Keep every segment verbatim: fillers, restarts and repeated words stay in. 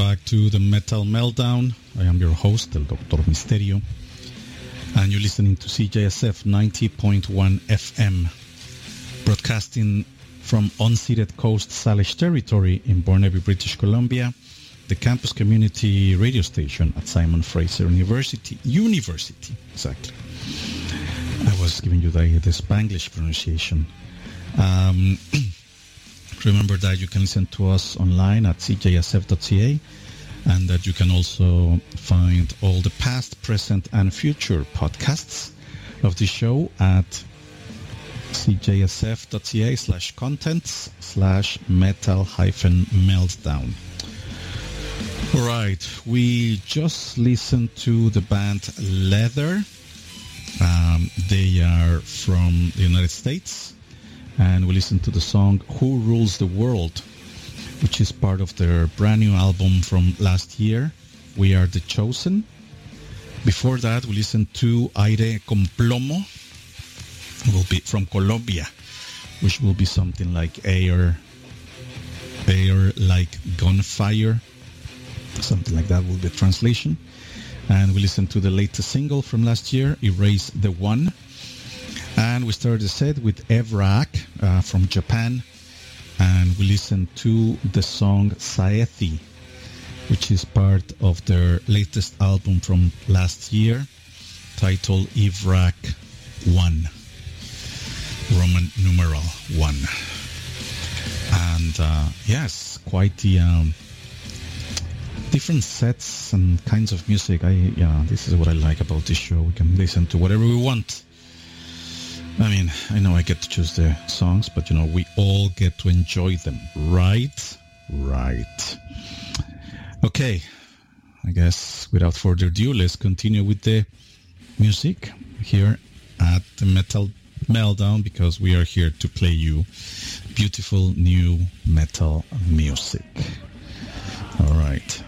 back to the Metal Meltdown. I am your host, El Doctor Misterio, and you're listening to C J S F ninety point one F M, broadcasting from unceded Coast Salish territory in Burnaby, British Columbia, the campus community radio station at Simon Fraser University. University, exactly. I was giving you the, the Spanglish pronunciation. Um, remember that you can listen to us online at c j s f dot c a, and that you can also find all the past, present, and future podcasts of the show at c j s f dot c a slash contents slash metal hyphen meltdown. All right, we just listened to the band Leather. Um, they are from the United States, and we listened to the song Who Rules the World, which is part of their brand new album from last year, We Are the Chosen. Before that, we listened to Aire con Plomo, will be from Colombia, which will be something like air, air like gunfire, something like that will be the translation. And we listened to the latest single from last year, Erase the One. And we started the set with Evrak uh, from Japan. And we listened to the song Saethi, which is part of their latest album from last year, titled Evrak one, Roman numeral one. And uh, yes, quite the um, different sets and kinds of music. I yeah, this is what I like about this show. We can listen to whatever we want. I mean, I know I get to choose the songs, but you know, we all get to enjoy them, right? Right. Okay, I guess without further ado, let's continue with the music here at the Metal Meltdown, because we are here to play you beautiful new metal music. All right.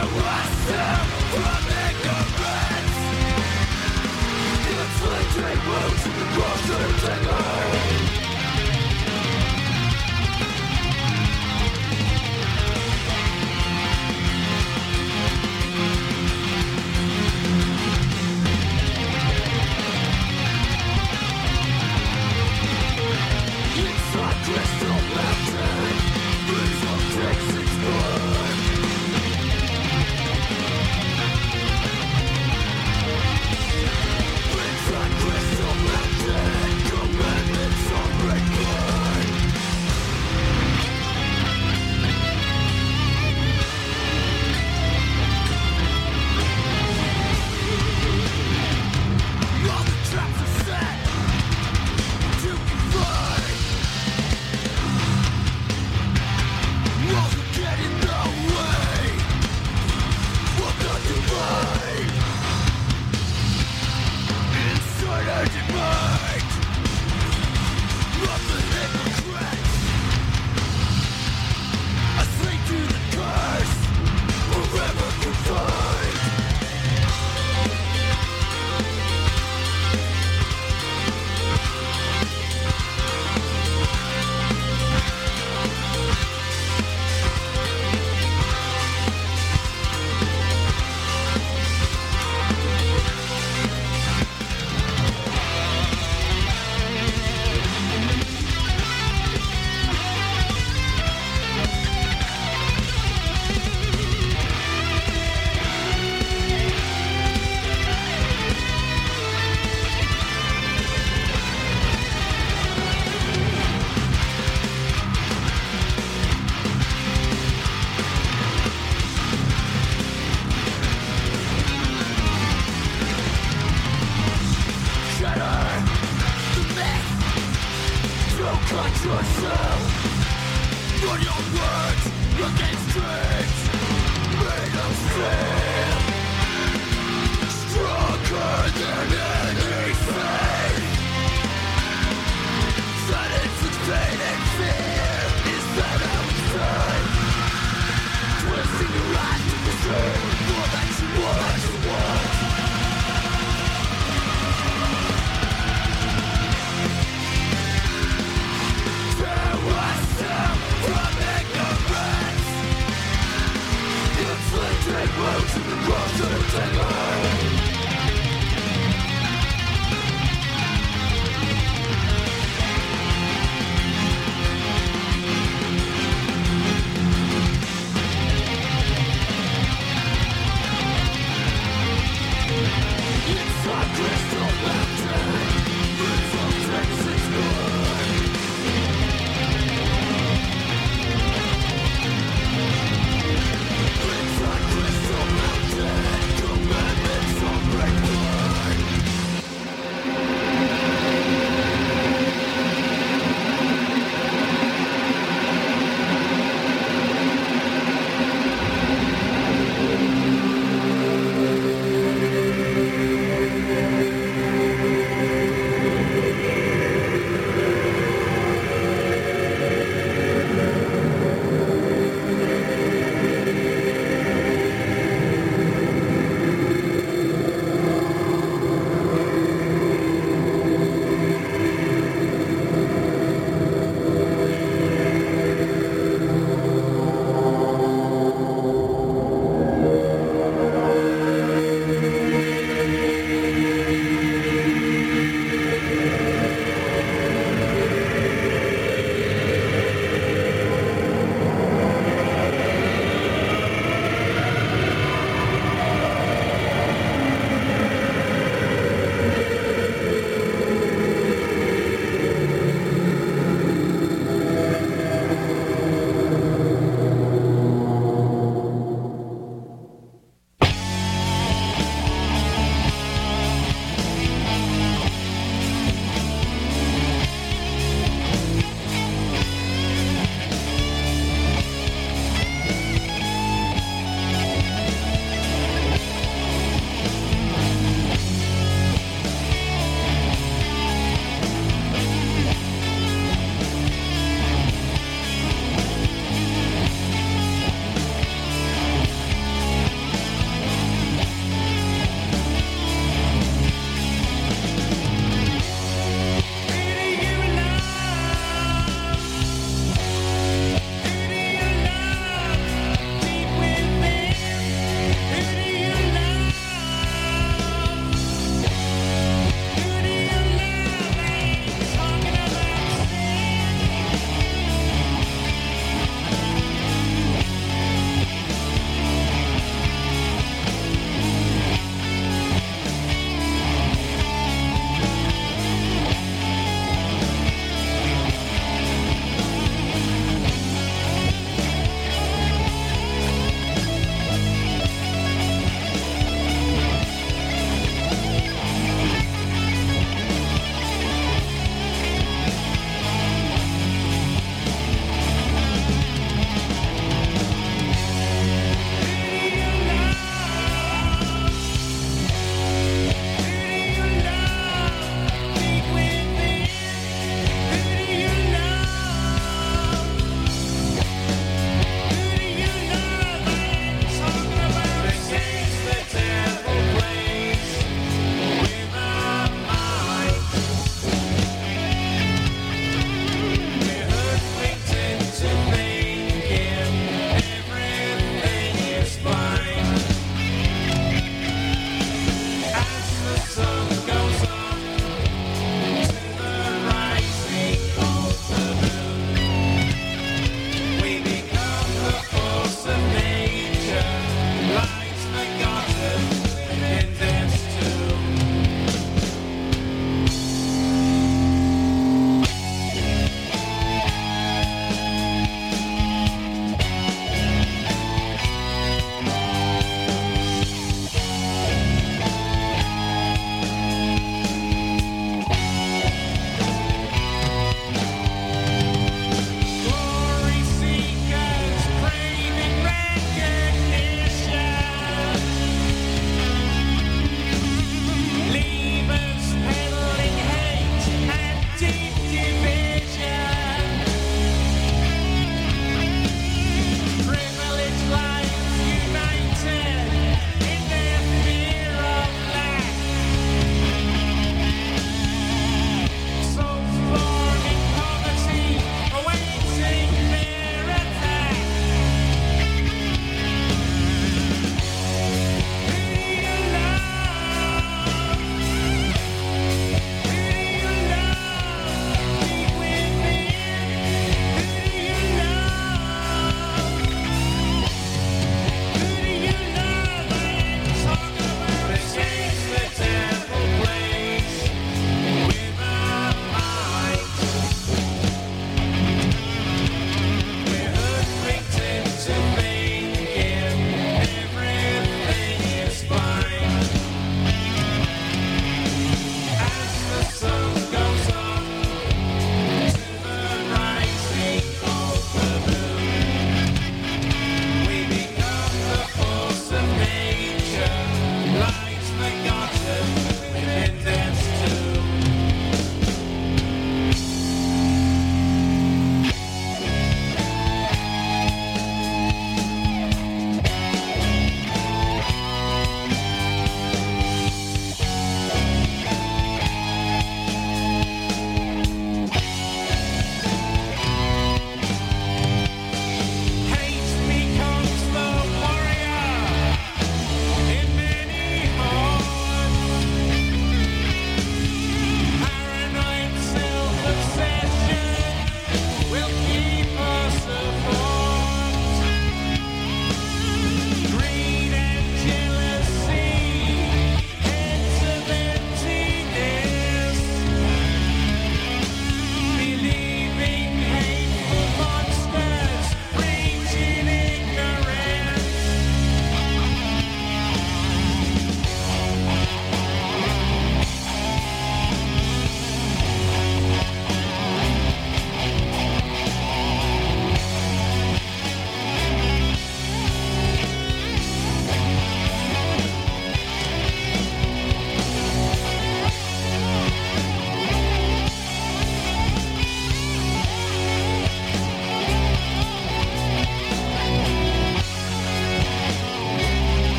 From ignorance, infiltrate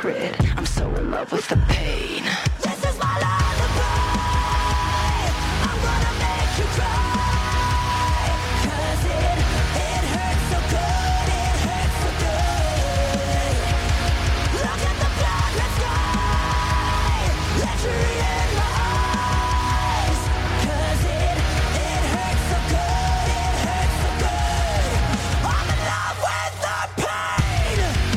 secret. I'm so in love with the pain. This is my lullaby. I'm gonna make you cry. Cause it, it hurts so good, it hurts so good. Look at the bloodless sky. Lechery in my eyes. Cause it, it hurts so good, it hurts so good. I'm in love with the pain.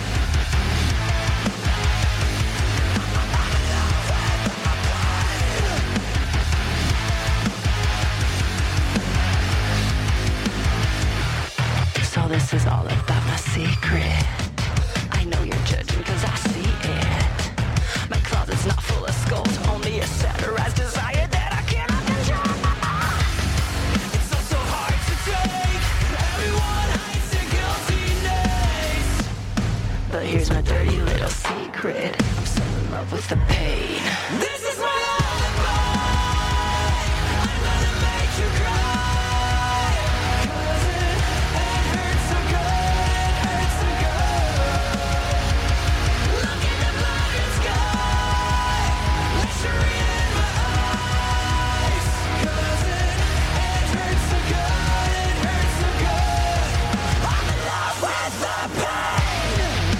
So this is all about my secret. I know you're judging cause I see it. My closet's not full of skulls, only a satirized desire that I cannot control. It's so, so hard to take. Everyone hides their guiltiness. But here's my dirty little secret. I'm so in love with the pain. This is my lullaby. I'm gonna make you cry. Cause it, it hurts so good, it hurts so good. Look at the bloodless sky. Lechery in my eyes. Cause it, it hurts so good, it hurts so good. I'm in love with the pain.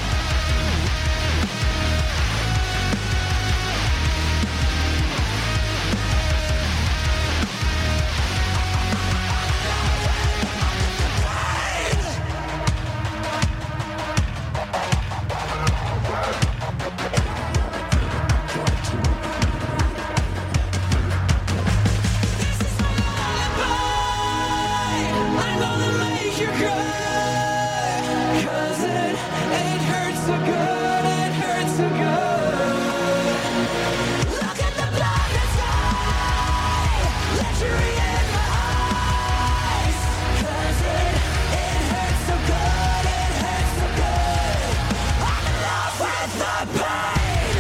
This is my lullaby. I'm gonna make you cry. Cause it, it hurts so good, it hurts so good. Look at the bloodless sky. Lechery in my eyes. Cause it, it hurts so good, it hurts so good. I'm in love with the pain.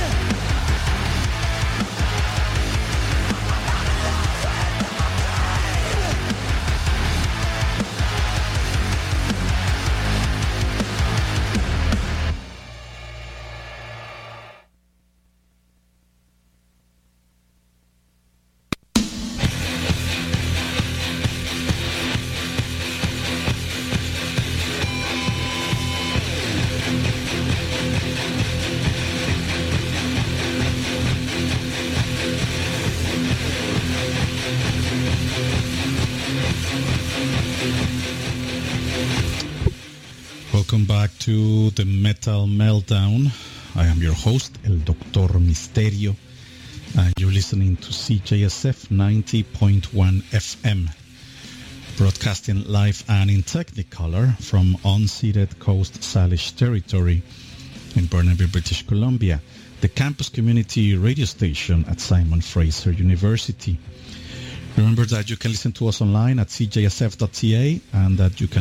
Welcome back to the Metal Meltdown. I am your host, El Doctor Misterio, and you're listening to C J S F ninety point one F M, broadcasting live and in Technicolor from unceded Coast Salish territory in Burnaby, British Columbia, the campus community radio station at Simon Fraser University. Remember that you can listen to us online at c j s f dot c a and that you can